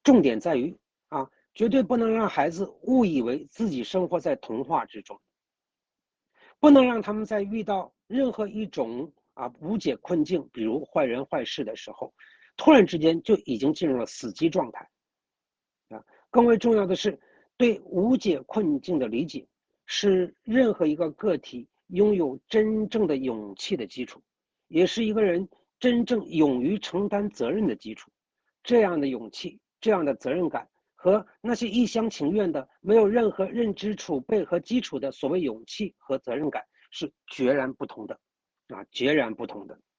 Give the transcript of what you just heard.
重点在于绝对不能让孩子误以为自己生活在童话之中，不能让他们在遇到任何一种无解困境，比如坏人坏事的时候，突然之间就已经进入了死机状态。更为重要的是，对无解困境的理解是任何一个个体拥有真正的勇气的基础，也是一个人真正勇于承担责任的基础。这样的勇气，这样的责任感，和那些一厢情愿的、没有任何认知储备和基础的所谓勇气和责任感是截然不同的，截然不同的。